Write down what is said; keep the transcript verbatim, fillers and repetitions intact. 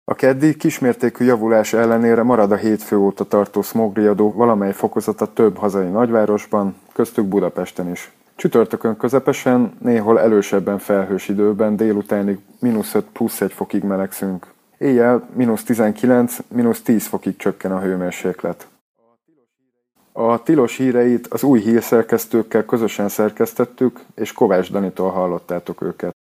A keddi kismértékű javulás ellenére marad a hétfő óta tartó szmogriadó valamely fokozata több hazai nagyvárosban, köztük Budapesten is. Csütörtökön közepesen, néhol elősebben felhős időben délutánig mínusz öt plusz egy fokig melegszünk. Éjjel mínusz tizenkilenc, mínusz tíz fokig csökken a hőmérséklet. A Tilos híreit az új hírszerkesztőkkel közösen szerkesztettük, és Kovács Danitól hallottátok őket.